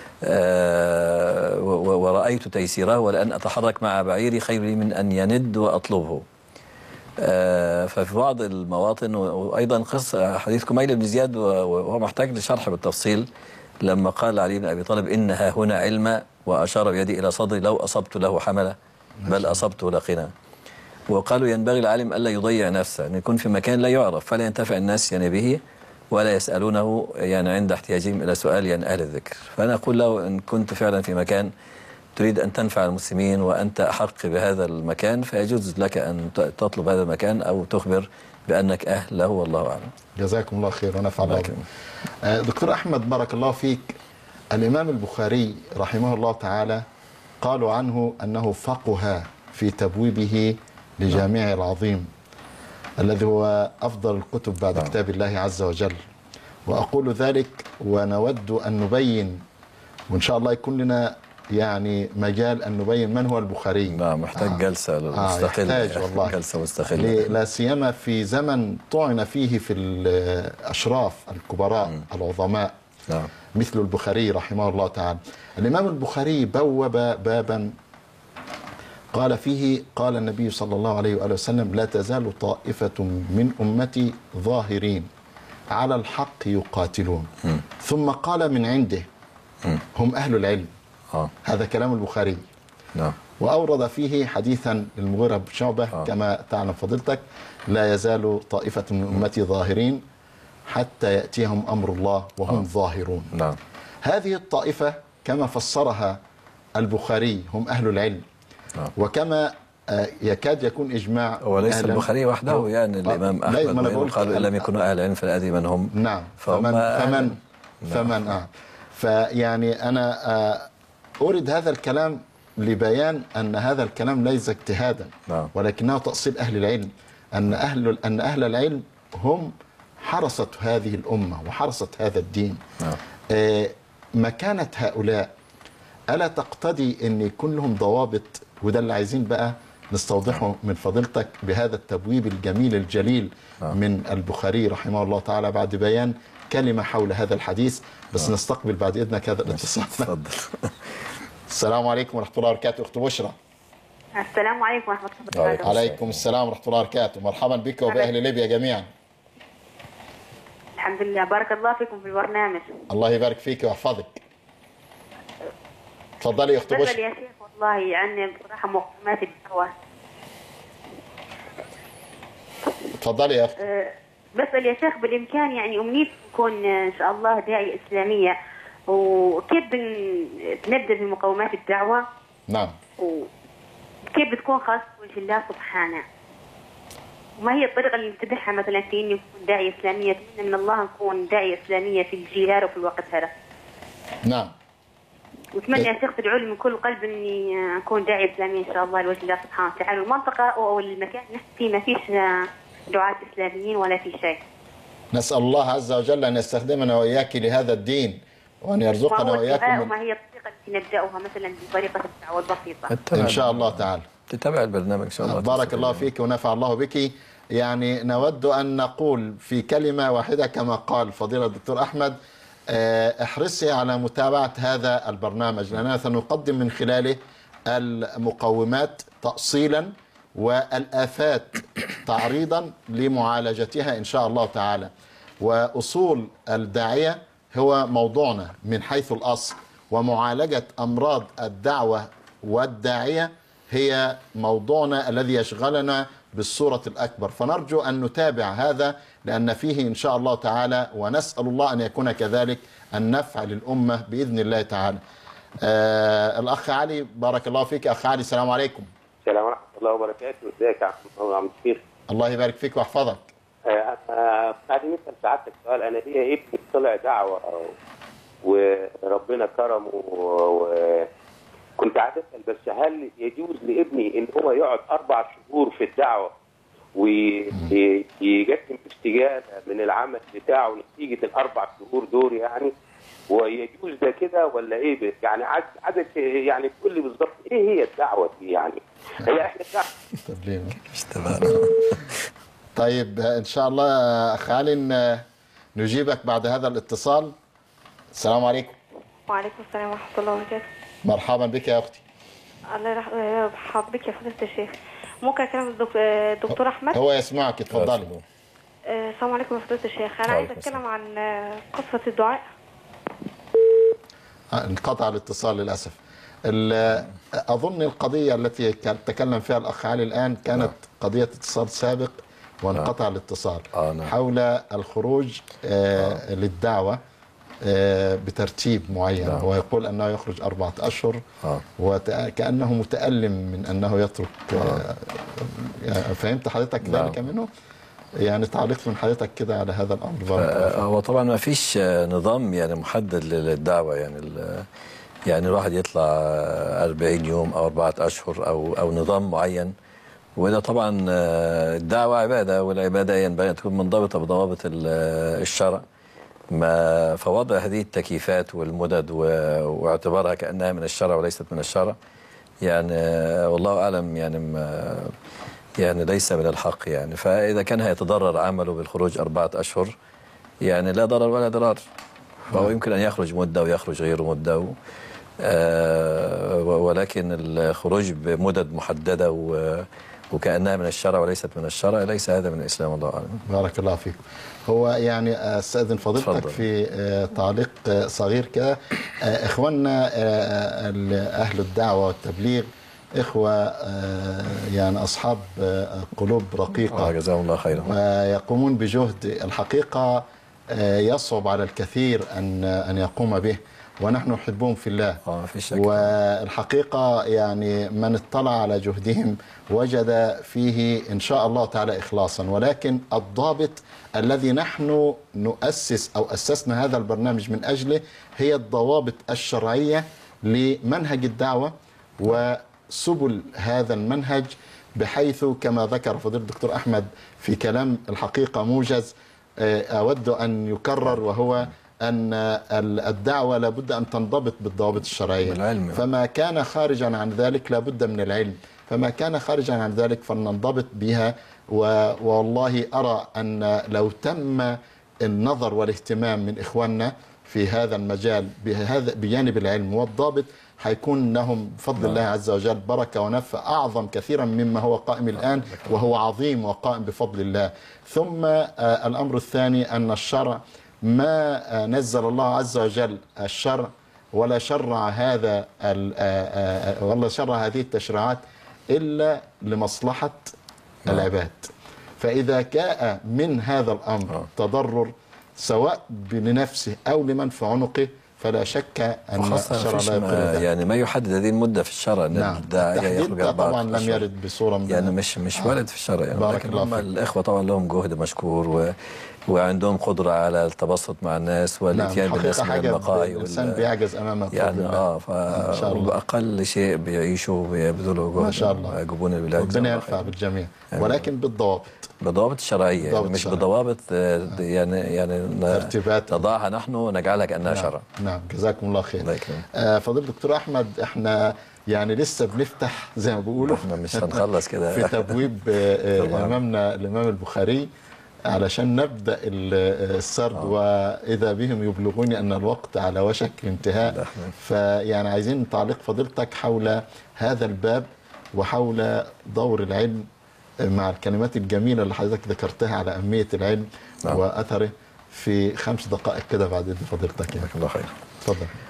ورأيت تيسيره ولأن أتحرك مع بعيري خير لي من أن يند وأطلبه. ففي بعض المواطن، وأيضا قصة حديث كميل بن زياد وهو محتاج لشرح بالتفصيل، لما قال علي بن أبي طالب إنها هنا علم وأشار بيدي إلى صدري لو أصبت له حملة بل أصبته لقنا. وقالوا ينبغي العالم ألا يضيع نفسه، أن يكون في مكان لا يعرف فلا ينتفع الناس يعني به ولا يسألونه يعني عند احتياجهم إلى سؤال يعني أهل الذكر. فأنا أقول له إن كنت فعلا في مكان تريد أن تنفع المسلمين وأنت أحق بهذا المكان فيجوز لك أن تطلب هذا المكان أو تخبر بأنك أهل له، والله أعلم. جزاكم الله خير ونفع الله بكم. دكتور أحمد بارك الله فيك، الإمام البخاري رحمه الله تعالى قالوا عنه أنه فقه في تبويبه لجامعه العظيم الذي هو أفضل الكتب بعد كتاب الله عز وجل. وأقول ذلك ونود أن نبين، وإن شاء الله يكون لنا يعني مجال أن نبين من هو البخاري. نعم، محتاج جلسة مستقلة. يحتاج والله جلسة مستقلة، لا سيما في زمن طعن فيه في الأشراف الكبراء العظماء نعم. مثل البخاري رحمه الله تعالى. الإمام البخاري بوب بابا قال فيه قال النبي صلى الله عليه وآله وسلم لا تزال طائفة من أمتي ظاهرين على الحق يقاتلون. ثم قال من عنده هم أهل العلم. هذا كلام البخاري. نعم. وأورد فيه حديثا للمغيرة بن شعبة كما تعلم فضيلتك لا يزال طائفة من أمتي ظاهرين حتى يأتيهم أمر الله وهم ظاهرون. نعم. هذه الطائفة كما فسرها البخاري هم أهل العلم. وكما يكاد يكون إجماع. وليس البخاري وحده، يعني الإمام أحمد قالوا إن لم يكونوا أهل العلم فلا أدري من هم. نعم. فمن فيعني أنا أريد هذا الكلام لبيان أن هذا الكلام ليس اجتهادا ولكنه تأصيل أهل العلم، أن أهل العلم هم حرصت هذه الأمة وحرصت هذا الدين. مكانة هؤلاء ألا تقتضي أن يكون لهم ضوابط؟ وده اللي عايزين بقى نستوضحه من فضيلتك بهذا التبويب الجميل الجليل من البخاري رحمه الله تعالى بعد بيان كلمة حول هذا الحديث. بس نستقبل بعد إذنك هذا الاتصال. تفضل. السلام عليكم ورحمة الله وبركاته. أخت بشرى. السلام عليكم ورحمة الله وبركاته. عليكم السلام ورحمة الله وبركاته. مرحبا بك وبأهل ليبيا جميعا. الحمد لله، بارك الله فيكم في البرنامج. الله يبارك فيك ويحفظك. تفضلي أخت بشرى. بسأل يا شيخ والله عن بصراحة مقومات الدعوة. تفضلي يا أخت. بسأل يا شيخ بالإمكان يعني أمنيت تكون إن شاء الله داعية إسلامية، وكيف بنبدأ بمقومات الدعوة؟ نعم. وكيف بتكون خاصة وجه الله سبحانه؟ وما هي الطريقة اللي نتبعها مثلا في إني أكون داعية إسلامية؟ أتمنى من الله نكون داعية إسلامية في الجيل هذا وفي الوقت هذا. نعم. واتمنى يا شيخ تدعوا لي من كل قلب اني اكون داعية اسلامية ان شاء الله لوجه الله سبحانه وتعالى. المنطقة او المكان نحن فيه ما فيش دعاة اسلاميين ولا في شيء. نسأل الله عز وجل ان يستخدمنا واياك لهذا الدين وان يرزقنا واياكم. وما هي الطريقة التي نبداها مثلا بطريقة الدعوة البسيطة؟ ان شاء الله تعالى. تتابع البرنامج ان شاء الله. بارك الله فيك ونفع الله بك. يعني نود ان نقول في كلمة واحدة كما قال فضيلة الدكتور احمد، احرصي على متابعة هذا البرنامج لأننا سنقدم من خلاله المقومات تأصيلا والآفات تعريضا لمعالجتها إن شاء الله تعالى. وأصول الداعية هو موضوعنا من حيث الأصل، ومعالجة أمراض الدعوة والداعية هي موضوعنا الذي يشغلنا بالصورة الأكبر. فنرجو أن نتابع هذا لأن فيه إن شاء الله تعالى، ونسأل الله أن يكون كذلك، النفع للأمة بإذن الله تعالى. الأخ علي، بارك الله فيك. أخ علي، السلام عليكم. السلام ورحمة الله وبركاته. ازيك يا عم الشيخ؟ الله يبارك فيك ويحفظك. عايزين نسأل سعادتك سؤال. أنا ليا ابني طلع دعوة وربنا كرمه، وكنت عايز أسأل بس هل يجوز لابني إن هو يقعد 4 شهور في الدعوة ويقدم استجابة من العمل بتاعه نتيجة ال4 شهور دول يعني؟ ويجوز ده كده ولا ايه؟ يعني عايزك يعني تقول لي بالظبط ايه هي الدعوه دي يعني؟ هي احنا الدعوه مش تمام. طيب ان شاء الله اخ علي نجيبك بعد هذا الاتصال. السلام عليكم. وعليكم السلام ورحمه الله وبركاته. مرحبا بك يا اختي. الله يرحب بك يا فضيله الشيخ. ممكن اكلم الدكتور احمد؟ هو يسمعك، اتفضلي. السلام عليكم يا فضيله الشيخ. انا عايزه اتكلم عن قصه الدعاء. انقطع الاتصال للأسف. أظن القضية التي تكلم فيها الأخ علي الآن كانت قضية اتصال سابق وانقطع الاتصال حول الخروج للدعوة بترتيب معين. هو يقول أنه يخرج 4 أشهر وكأنه متألم من أنه يترك. فهمت حضرتك ذلك منه؟ يعني تعليق من حضرتك كده على هذا الامر. هو طبعا ما فيش نظام يعني محدد للدعوه، يعني الواحد يطلع 40 يوم او 4 اشهر او نظام معين. وده طبعا الدعوه عباده، والعباده ينبغي ان تكون منضبطه بضوابط الشرع. فوضع هذه التكييفات والمدد واعتبارها كانها من الشرع وليست من الشرع يعني والله اعلم يعني ليس من الحق يعني. فإذا كان هيتضرر عمله بالخروج 4 أشهر يعني لا ضرر ولا ضرار، فهو يمكن أن يخرج مدة ويخرج غير مدة ولكن الخروج بمدد محددة وكأنها من الشرع وليست من الشرع ليس هذا من الإسلام والله أعلم. بارك الله فيك. هو يعني استاذن فضيلتك في تعليق صغير كده. إخواننا أهل الدعوة والتبليغ إخوة يعني أصحاب قلوب رقيقة جزاهم الله خيرا، ويقومون بجهد الحقيقة يصعب على الكثير أن يقوم به، ونحن نحبهم في الله. والحقيقة يعني من اطلع على جهدهم وجد فيه إن شاء الله تعالى إخلاصا، ولكن الضابط الذي نحن نؤسس أو أسسنا هذا البرنامج من أجله هي الضوابط الشرعية لمنهج الدعوة وسبل هذا المنهج، بحيث كما ذكر فضيلة الدكتور أحمد في كلام الحقيقة موجز أود أن يكرر، وهو أن الدعوة لابد أن تنضبط بالضوابط الشرعية، فما كان خارجا عن ذلك لابد من العلم، فما كان خارجا عن ذلك فلننضبط بها. والله أرى أن لو تم النظر والاهتمام من إخواننا في هذا المجال بجانب العلم والضابط حيكون لهم بفضل الله عز وجل بركة ونفع أعظم كثيرا مما هو قائم الآن، وهو عظيم وقائم بفضل الله. ثم الأمر الثاني أن الشرع ما نزل الله عز وجل الشرع ولا شرع هذه التشريعات إلا لمصلحة العباد. فإذا جاء من هذا الأمر تضرر سواء لنفسه أو لمن في عنقه فلا شك أن الشرع لا يقول يعني ما يحدد هذه المدة في الشرع. نعم، التحديد طبعا لم يرد بصورة يعني مش وارد في الشرع يعني. لكن هم الإخوة طبعا لهم جهد مشكور وعندهم قدرة على التبسط مع الناس والاتيان بالناس من البقاء الإنسان بيعجز أمام يعني بأقل شيء بيعيشوا ويبذلوا جهد ما شاء الله ويجبون البلاد. ربنا ينفع بالجميع ولكن بالضوابط الشرعية يعني مش بضوابط يعني ترتيبات نضعها نحن ونجعلها كأنها شرع. نعم جزاكم الله خير. فضيلة الدكتور أحمد، احنا يعني لسه بنفتح زي ما بيقولوا، احنا مش هنخلص كده في تبويب امامنا الامام البخاري علشان نبدا السرد، واذا بهم يبلغوني ان الوقت على وشك الانتهاء. فيعني عايزين تعليق فضيلتك حول هذا الباب وحول دور العلم مع الكلمات الجميله اللي حضرتك ذكرتها على اهميه العلم واثره في 5 دقائق كده بعد اذن فضيلتك. جزاك الله خير. اتفضل.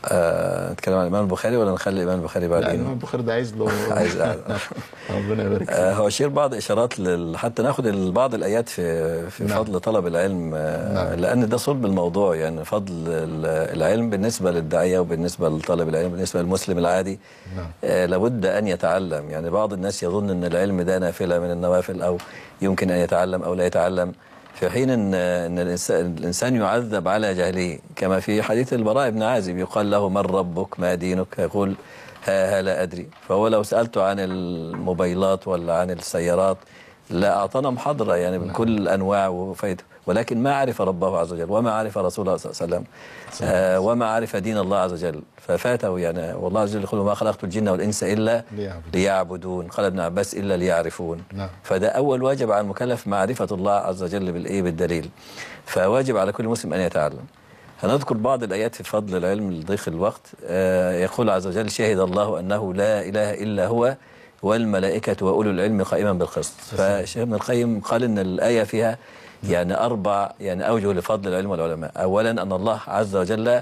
نتكلم عن الإمام البخاري ولا نخلي الإمام البخاري بعدين؟ لا، الإمام البخاري ده عايز له عايز ربنا يبارك فيك. هو أشير بعض إشارات حتى ناخد بعض الآيات في نعم. فضل طلب العلم، نعم. لأن ده صلب الموضوع، يعني فضل العلم بالنسبة للداعية وبالنسبة لطالب العلم بالنسبة للمسلم العادي. نعم. لابد أن يتعلم. يعني بعض الناس يظن أن العلم ده نافلة من النوافل، أو يمكن أن يتعلم أو لا يتعلم، في حين أن الإنسان يعذب على جهله، كما في حديث البراء بن عازب يقال له من ربك ما دينك، يقول ها لا أدري. فهو لو سألته عن الموبايلات ولا عن السيارات لا أعطانا محاضرة يعني بكل الأنواع وفايدة، ولكن ما عرف ربه عز وجل وما عرف رسوله صلى الله عليه وسلم وما عرف دين الله عز وجل، ففاته. يعني والله عز وجل يقول ما خلقت الجن والإنس إلا ليعبدون، قال ابن عباس إلا ليعرفون. نعم. فده أول واجب على المكلف معرفة الله عز وجل بالدليل، فواجب على كل مسلم أن يتعلم. هنذكر بعض الآيات في فضل العلم لضيق الوقت. يقول عز وجل شهد الله أنه لا إله إلا هو والملائكة وأولو العلم قائما بالقسط. فالشيخ ابن القيم قال إن الآية فيها يعني 4 يعني أوجه لفضل العلم والعلماء. أولا أن الله عز وجل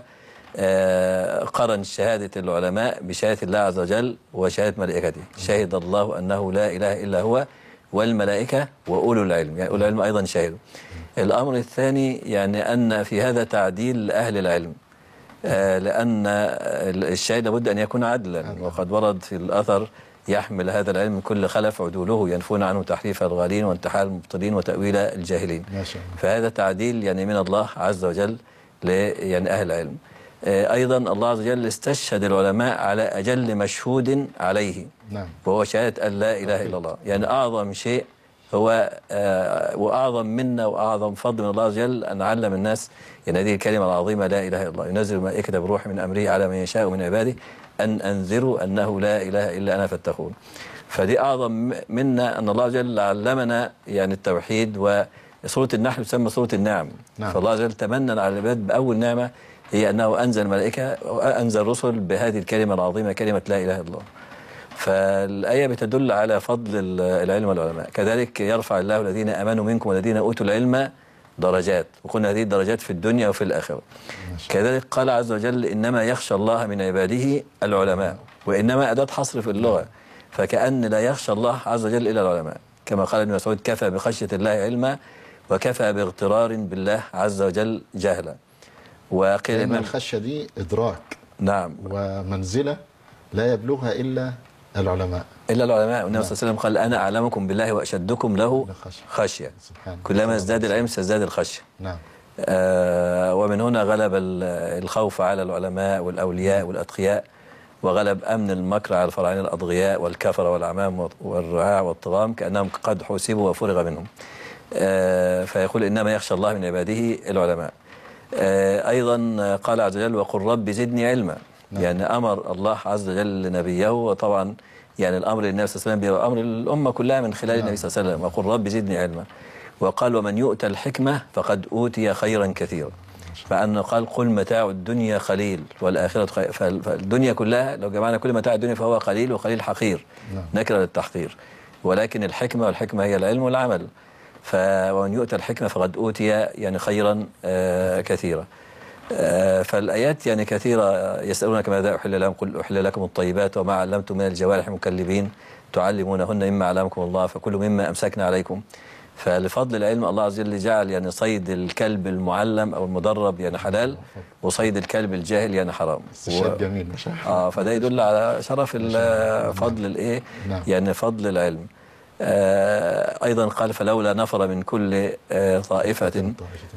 قرن شهادة العلماء بشهادة الله عز وجل وشهادة ملائكته. شهد الله أنه لا إله إلا هو والملائكة وأولو العلم، يعني أولو العلم أيضا شهدوا. الأمر الثاني يعني أن في هذا تعديل لأهل العلم، لأن الشاهد لابد أن يكون عدلا، وقد ورد في الأثر يحمل هذا العلم من كل خلف عدوله ينفون عنه تحريف الغالين وانتحال المبطلين وتأويل الجاهلين. فهذا تعديل يعني من الله عز وجل يعني أهل العلم. أيضا الله عز وجل استشهد العلماء على أجل مشهود عليه، نعم. وهو شهادة أن لا إله إلا الله. يعني أعظم شيء هو وأعظم منا وأعظم فضل من الله عز وجل أن علم الناس يعني هذه الكلمة العظيمة لا إله إلا الله. ينزل الملائكة بروح من أمره على من يشاء من عباده أن أنذروا أنه لا إله إلا أنا فاتقون. فدي أعظم منا أن الله عز وجل علمنا يعني التوحيد. وسورة النحل تسمى سورة النعم. نعم. فالله عز وجل تمنن على العباد بأول نعمة هي أنه أنزل الملائكة وأنزل رسل بهذه الكلمة العظيمة كلمة لا إله إلا الله. فالآية بتدل على فضل العلم والعلماء. كذلك يرفع الله الذين آمنوا منكم والذين أوتوا العلم درجات، وقلنا هذه الدرجات في الدنيا وفي الآخرة. كذلك قال عز وجل إنما يخشى الله من عباده العلماء، وإنما أداة حصر في اللغة، فكأن لا يخشى الله عز وجل إلا العلماء، كما قال ابن مسعود كفى بخشية الله علما وكفى باغترار بالله عز وجل جهلا. وقيل إن الخشية دي إدراك، نعم، ومنزلة لا يبلغها إلا العلماء. إلا العلماء. والنبي صلى الله عليه وسلم قال أنا أعلمكم بالله وأشدكم له خشية. كلما ازداد العلم سيزداد الخشية. نعم. ومن هنا غلب الخوف على العلماء والأولياء والأتقياء، وغلب أمن المكر على الفراعنة الأضغياء والكفرة والأعمام والرعاع والطغام كأنهم قد حسبوا وفرغ منهم. فيقول إنما يخشى الله من عباده العلماء. أيضا قال عز وجل وقل رب زدني علما. نعم. يعني أمر الله عز وجل نبيه، وطبعا يعني الأمر للنبي صلى الله عليه وسلم وأمر الأمة كلها من خلال النبي صلى الله عليه وسلم. وقل رب زدني علما. وقال ومن يؤتى الحكمة فقد أوتي خيرا كثيرا. فأنه قال قل متاع الدنيا قليل والآخرة خير. فالدنيا كلها لو جمعنا كل متاع الدنيا فهو قليل، وقليل حقير، نكرة للتحقير. ولكن الحكمة، والحكمة هي العلم والعمل. ومن يؤتى الحكمة فقد أوتي يعني خيرا كثيرا. فالآيات يعني كثيرة. يسألونك ماذا أحل لهم قل أحل لكم الطيبات وما علمتم من الجوارح مكلبين تعلمونهن مما علمكم الله فكلوا مما أمسكنا عليكم. فلفضل العلم الله عز وجل جعل يعني صيد الكلب المعلم أو المدرب يعني حلال، وصيد الكلب الجاهل يعني حرام. جميل ما شاء الله. فده يدل على شرف فضل الإيه؟ نعم. يعني فضل العلم. أيضا قال فلولا نفر من كل طائفة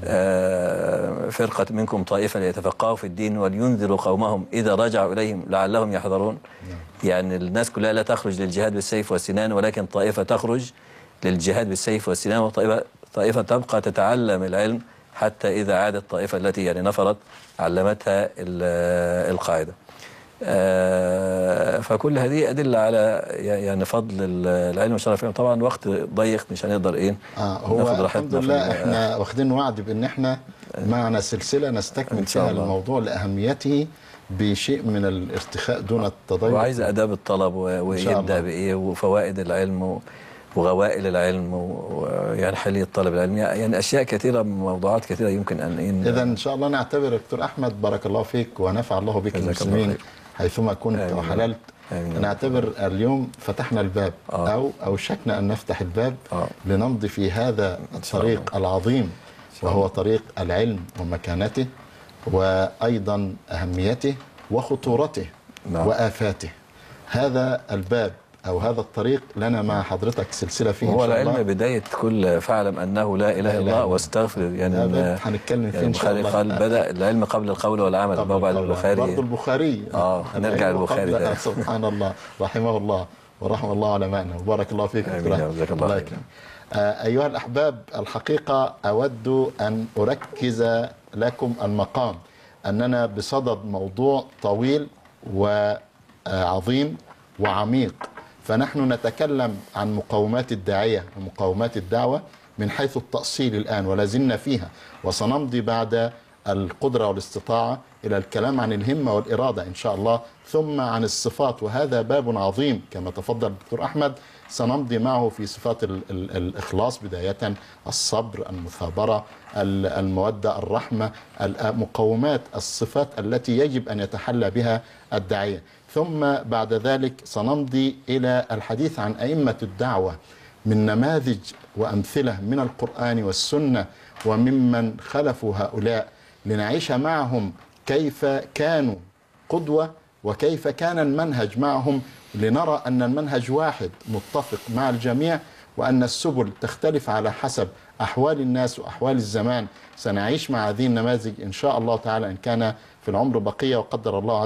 فرقة منكم طائفة ليتفقهوا في الدين ولينذروا قومهم إذا رجعوا إليهم لعلهم يحذرون. يعني الناس كلها لا تخرج للجهاد بالسيف والسنان، ولكن طائفة تخرج للجهاد بالسيف والسنان، وطائفة تبقى تتعلم العلم حتى إذا عادت الطائفة التي يعني نفرت علمتها القاعدة. فكل هذه أدلة على يعني فضل العلم والشرف. طبعا وقت ضيق مش هنقدر هو الحمد لله احنا واخدين وعد بأن احنا معنا سلسلة نستكمل فيها الموضوع لأهميته بشيء من الارتخاء دون التضيق، وعايز أداب الطلب ويبدأ بإيه وفوائد العلم وغوائل العلم ويعني حلية طلب العلم، يعني أشياء كثيرة، موضوعات كثيرة يمكن أن إذا إن شاء الله نعتبر دكتور أحمد بارك الله فيك ونفع الله بك المسلمين حيثما كنت وحللت. نعتبر اليوم فتحنا الباب أو أوشكنا أن نفتح الباب لنمضي في هذا الطريق العظيم، وهو طريق العلم ومكانته وأيضا أهميته وخطورته وآفاته. هذا الباب أو هذا الطريق لنا مع حضرتك سلسلة فيه هو العلم بداية كل فاعلم أنه لا إله إلا الله واستغفر. يعني هنتكلم فيه إن شاء الله. قال بدأ العلم قبل القول والعمل، باب البخاري برضه البخاري. نرجع للبخاري. سبحان الله، رحمه الله ورحمه الله علمائنا وبارك الله فيك. الله يكرم. أيها الأحباب، الحقيقة أود أن أركز لكم المقام أننا بصدد موضوع طويل وعظيم وعميق، فنحن نتكلم عن مقومات الداعية ومقومات الدعوة من حيث التأصيل الآن، ولا زلنا فيها، وسنمضي بعد القدرة والاستطاعة إلى الكلام عن الهمة والإرادة إن شاء الله، ثم عن الصفات، وهذا باب عظيم كما تفضل الدكتور أحمد. سنمضي معه في صفات الإخلاص بداية، الصبر، المثابرة، المودة، الرحمة، مقومات الصفات التي يجب أن يتحلى بها الداعية. ثم بعد ذلك سنمضي إلى الحديث عن أئمة الدعوة من نماذج وأمثلة من القرآن والسنة وممن خلفوا هؤلاء، لنعيش معهم كيف كانوا قدوة وكيف كان المنهج معهم، لنرى أن المنهج واحد متفق مع الجميع، وأن السبل تختلف على حسب أحوال الناس وأحوال الزمان. سنعيش مع هذه النماذج إن شاء الله تعالى إن كان في العمر بقية، وقدر الله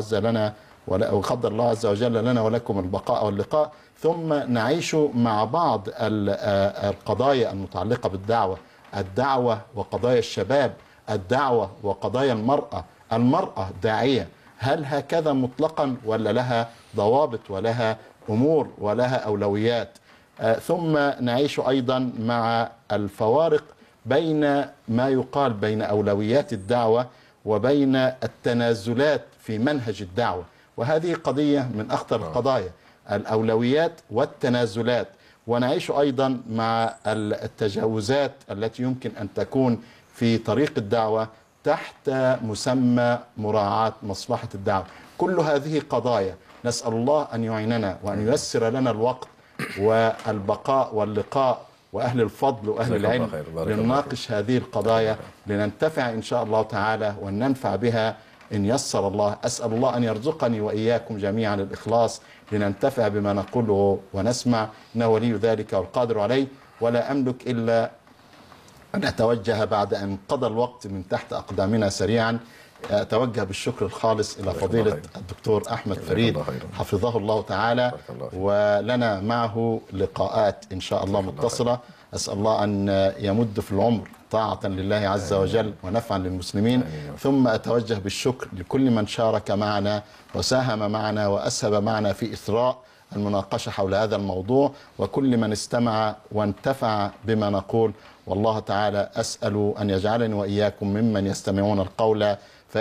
عز وجل لنا ولكم البقاء واللقاء. ثم نعيش مع بعض القضايا المتعلقة بالدعوة، الدعوة وقضايا الشباب، الدعوة وقضايا المرأة داعية، هل هكذا مطلقا ولا لها ضوابط ولها أمور ولها أولويات؟ ثم نعيش أيضا مع الفوارق بين ما يقال بين أولويات الدعوة وبين التنازلات في منهج الدعوة، وهذه قضية من أخطر القضايا، الأولويات والتنازلات. ونعيش أيضا مع التجاوزات التي يمكن أن تكون في طريق الدعوة تحت مسمى مراعاة مصلحة الدعوة. كل هذه قضايا نسأل الله أن يعيننا وأن ييسر لنا الوقت والبقاء واللقاء وأهل الفضل وأهل العلم لنناقش هذه القضايا، لننتفع إن شاء الله تعالى وأن ننفع بها إن يسر الله. أسأل الله أن يرزقني وإياكم جميعا الإخلاص لننتفع بما نقوله ونسمع، إنه ولي ذلك والقادر عليه. ولا أملك إلا أن أتوجه بعد أن قضى الوقت من تحت أقدامنا سريعا، أتوجه بالشكر الخالص إلى فضيلة الدكتور أحمد فريد حفظه الله تعالى، ولنا معه لقاءات إن شاء الله متصلة. أسأل الله أن يمد في العمر طاعة لله عز وجل ونفعا للمسلمين. ثم أتوجه بالشكر لكل من شارك معنا وساهم معنا وأسهب معنا في إثراء المناقشة حول هذا الموضوع، وكل من استمع وانتفع بما نقول. والله تعالى أسأل أن يجعلني وإياكم ممن يستمعون القول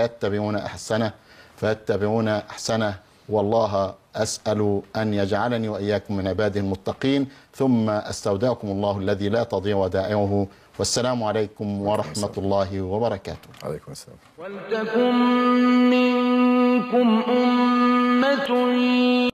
فيتبعون أحسنه، والله أسأل أن يجعلني وإياكم من عباده المتقين. ثم أستودعكم الله الذي لا تضيع ودائعه، والسلام عليكم ورحمة الله وبركاته. عليكم السلام. ولتكن منكم أمة